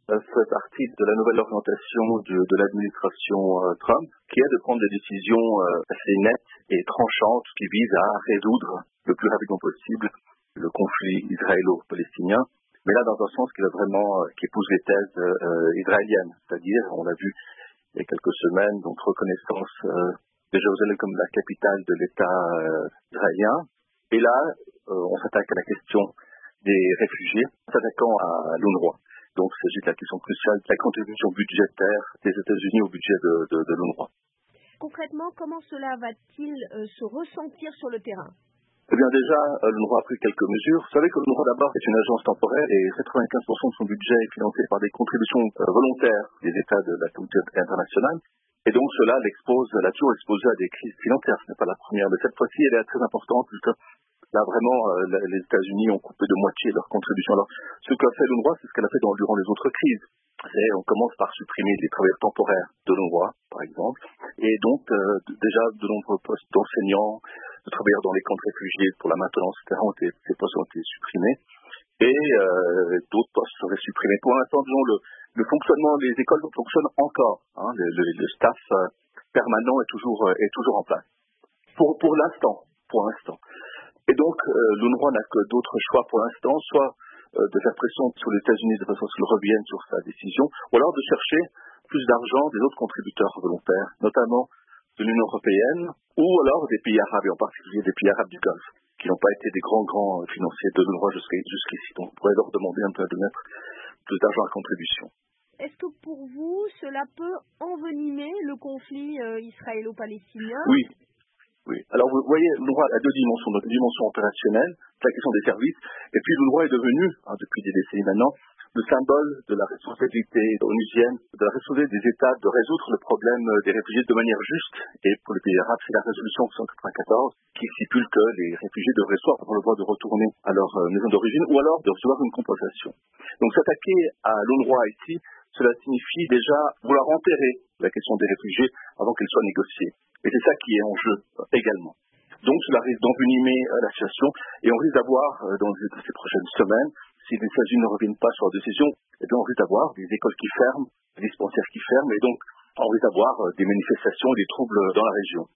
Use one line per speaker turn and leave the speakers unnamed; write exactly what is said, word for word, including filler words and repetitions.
Ça fait partie de la nouvelle orientation de, de l'administration euh, Trump, qui est de prendre des décisions euh, assez nettes et tranchantes qui visent à résoudre le plus rapidement possible le conflit israélo-palestinien, mais là dans un sens qui va vraiment, euh, qui épouse les thèses euh, israéliennes, c'est-à-dire, on l'a vu il y a quelques semaines, donc reconnaissance euh, de Jérusalem comme la capitale de l'État euh, israélien, et là euh, on s'attaque à la question des réfugiés, s'attaquant à l'UNRWA. Donc, il s'agit de la question cruciale de la contribution budgétaire des États-Unis au budget de, de, de l'UNRWA.
Concrètement, comment cela va-t-il euh, se ressentir sur le terrain?
Eh bien, déjà, euh, l'UNRWA a pris quelques mesures. Vous savez que l'UNRWA, d'abord, est une agence temporaire et quatre-vingt-quinze pour cent de son budget est financé par des contributions euh, volontaires des États de la communauté internationale. Et donc, cela l'expose, l'a toujours exposé à des crises financières. Ce n'est pas la première, mais cette fois-ci, elle est très importante puisque là, vraiment, euh, les États-Unis ont coupé de moitié leur contribution. Alors, ce qu'a fait l'UNRWA, c'est ce qu'elle a fait dans, durant les autres crises. C'est, on commence par supprimer les travailleurs temporaires de l'UNRWA, par exemple, et donc euh, d- déjà de nombreux postes d'enseignants, de travailleurs dans les camps de réfugiés pour la maintenance, et cetera, ont été, ces postes ont été supprimés, et euh, d'autres postes seraient supprimés. Pour l'instant, disons, le, le fonctionnement des écoles fonctionne encore. Hein, le, le, le staff euh, permanent est toujours, euh, est toujours en place. Pour, pour l'instant, pour l'instant. Et donc, euh, l'UNRWA n'a que d'autres choix pour l'instant, soit euh, de faire pression sur les États-Unis de façon à ce qu'ils reviennent sur sa décision, ou alors de chercher plus d'argent des autres contributeurs volontaires, notamment de l'Union européenne, ou alors des pays arabes, et en particulier des pays arabes du Golfe, qui n'ont pas été des grands, grands financiers de l'UNRWA jusqu'i- jusqu'ici. Donc, on pourrait leur demander un peu de mettre plus d'argent à contribution.
Est-ce que pour vous, cela peut envenimer le conflit euh, israélo-palestinien?
Oui. Oui. Alors, vous voyez, l'UNRWA a deux dimensions. Donc, une dimension opérationnelle, la question des services, et puis l'UNRWA est devenu, hein, depuis des décennies maintenant, le symbole de la responsabilité onusienne, de la responsabilité des États de résoudre le problème des réfugiés de manière juste. Et pour les pays arabes, c'est la résolution cent quatre-vingt-quatorze qui stipule que les réfugiés devraient soit avoir le droit de retourner à leur euh, maison d'origine, ou alors de recevoir une compensation. Donc, s'attaquer à l'UNRWA ici, cela signifie déjà vouloir enterrer la question des réfugiés avant qu'elle soit négociée. Et c'est ça qui est en jeu euh, également. Donc cela risque d'envenimer euh, la situation et on risque d'avoir, euh, dans les- ces prochaines semaines, si les États-Unis ne reviennent pas sur leur décision, eh bien on risque d'avoir des écoles qui ferment, des dispensaires qui ferment, et donc on risque d'avoir euh, des manifestations et des troubles dans la région.